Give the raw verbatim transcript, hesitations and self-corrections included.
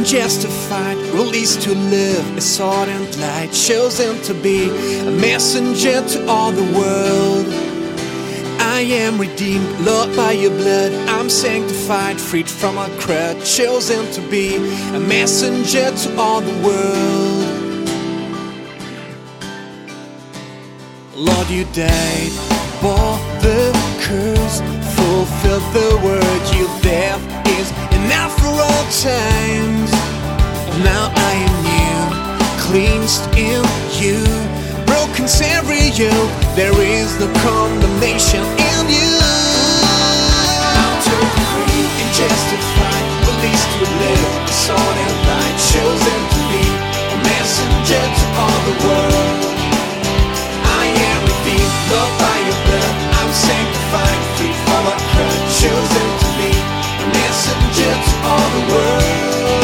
Unjustified, released to live, a sword and light, chosen to be a messenger to all the world. I am redeemed, loved by your blood. I'm sanctified, freed from a crowd, chosen to be a messenger to all the world. Lord, you died, bore the curse, fulfilled the word. Your death is enough for all times. Now I am new, cleansed in you, broken every yoke. There is no condemnation in